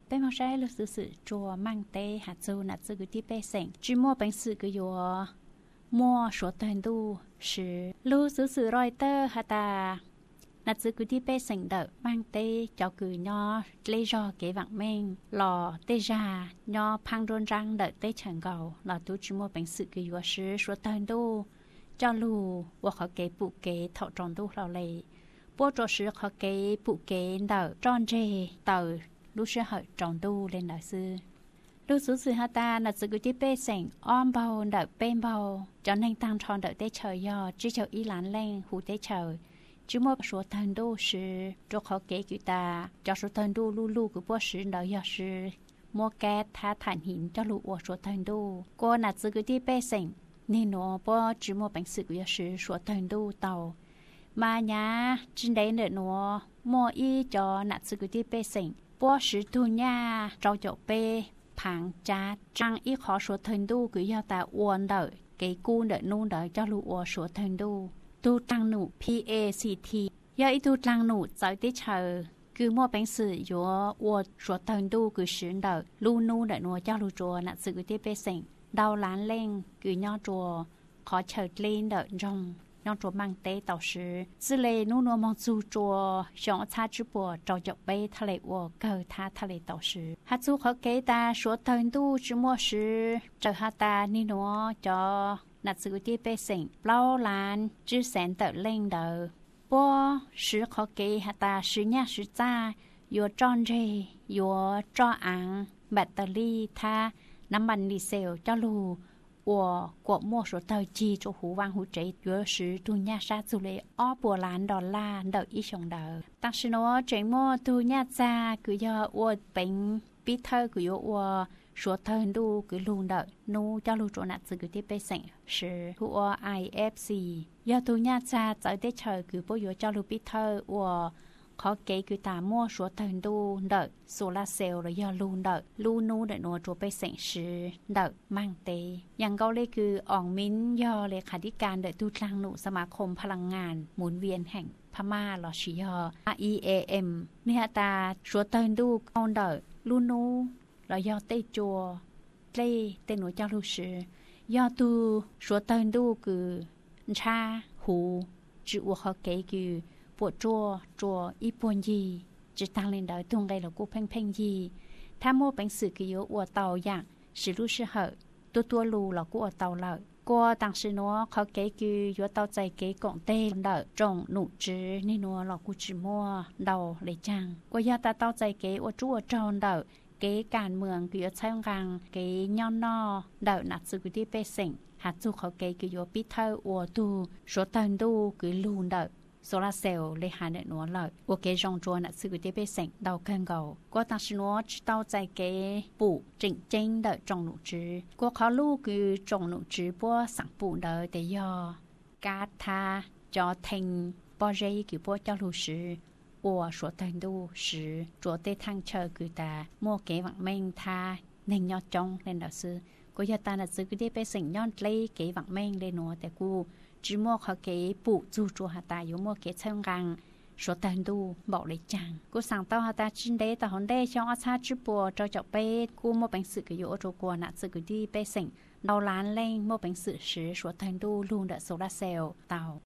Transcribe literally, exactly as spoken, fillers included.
bên mà sai lúc sự sự chùa mang tê hạt châu nát sự cái bê sành chỉ mua bánh sự cái yo mua số tiền tu sử lúc sự sự rồi tơ hạt ta nát sự cái bê sành đỡ mang tê cho cứ nho lấy cho cái vàng men lò tê già nho phang rôn răng đỡ tê chẳng gầu là tu chỉ mua bánh sự cái yo sử số tiền tu cho lù và họ cái bụ cái thọ tròn tu lò lệ bố cho sử họ cái bụ cái đỡ tròn trề tờ lúc sẽ hỏi tròn tu lên đại sư lúc số sự hạt ta là sự cái bê sành om bao đỡ bên bao cho nên tăng tròn đỡ tê trời do chỉ cho ý lán lên hủ tê trời chứ một số thần đô sư cho họ kế cứu ta cho số thần đô lu lu của bố sư đỡ do sư mua két tha thản hình cho lũ của số thần đô cô là sự cái bê sành nên nó bố chỉ một bánh sự của sư số thần đô tàu mà nhà trên đấy nữa nó mua y cho nạt sự cái bê sành bố sử tu nha trâu chậu bê phẳng cha trăng ít khó số thần đu cứ do ta uốn đợi cái cu đợi nôn đợi cho lũ uốn số thần đu tu trăng nụ P A C T do ít tu trăng nụ tới tới chờ cứ mua bánh sử do uốn số thần đu cứ sử đợi lu nu đợi nó cho lũ chùa nạt sự cái bê sành đau lán lên cứ nho chùa khó chờ lên đợi trong nhong chùa mang tế tàu sư sư lệ nô nô mong du chùa sống xa chữ bùa trò chọc bê thà lệ ua cờ tha thà lệ tàu sư hát du khó kế ta số thần tu chữ mua sư chờ hát ta ni nó cho nạt sự tiết bê sinh bao lan chữ sén tờ lên đờ bố sư khó kế hát ta sư nhá sư cha yo tròn rê yo cho ăn battery tha nắm bàn đi sale cho lù của của mua số tờ chi cho hú vang hú chế giữa sử tu nhà sa du lệ ó bùa lán đỏ la đợi ý sống đờ tăng sĩ nó chế mua tu nhà cha cứ do uo bánh bí thơ cứ do uo số thơ đu cứ luôn đợi nu cho lưu chỗ nạt sự cứ tiếp bê sảnh sử uo I F C do tu nhà cha tới tết trời cứ bố yo cho lưu bí thơ uo khó kế cứ ta mua số thần đu đợi solar cell rồi do luôn đợi lu nu đợi nó choไปเสงชื่อđợi mangเตอย่างเกาเลยคืออ่องมิ้นย่อเลขาธิการđợiตูทางหนุสมาคมพลังงานหมุนเวียนแห่งพม่าลอชิยอ R E A M เนี่ยตาsố thần đu con đợi lu nu rồi do tây chùa tây tây nổi cho lưu sử do tu số thần đu cứ cha hù chữ khó kế cứ bộ chùa chùa y buồn gì chỉ tăng lên đời tuồng đây là cô phanh phanh gì tham mô bánh sự kỳ yếu của tàu dạng sử lưu sư hở tua tua lù là của tàu lợi cô tăng sư nó khó kế kỳ yếu tàu chạy kế cộng tê đợi trồng nụ chứ nên nó là cô chỉ mua đầu lấy trang cô gia ta tàu chạy kế ở chùa tròn đợi kế càn mường kỳ yếu sang gàng kế nhon no đợi nạt sự kỳ bê sỉnh hạt du khó kế kỳ yếu bí thơ của tu số tần tu cứ lùn đợi solar cell lấy hai nợ nó lợi ok trong chùa nãy sự cái bê sảnh đầu cân cầu qua tăng sinh nó tàu chạy cái bụ chỉnh chỉnh đợi trong nụ chứ qua khó lưu cứ trong nụ chứ bua sẵn bụ đợi để do cá tha cho thành bao dây cứ bua cho lưu sử của số thành đu sử chùa tây thăng chờ cứ ta mua cái vàng men tha nên nhọ trong lên đạo sư có giờ ta là sự cái bê sảnh nhon lấy cái vàng men lên nó để cu chỉ mua họ cái bụ du chùa hà ta yếu mua cái chân găng số tiền đu bảo lấy chàng cô sáng tao hà ta trên đấy tao hôm đấy cho ở xa chụp bùa cho chọc bé cô mua bánh sự cái yếu cho cô nãy sự cái đi bé sỉnh đầu lán lên mua bánh sự sứ số tiền đu luôn đã số là sale tao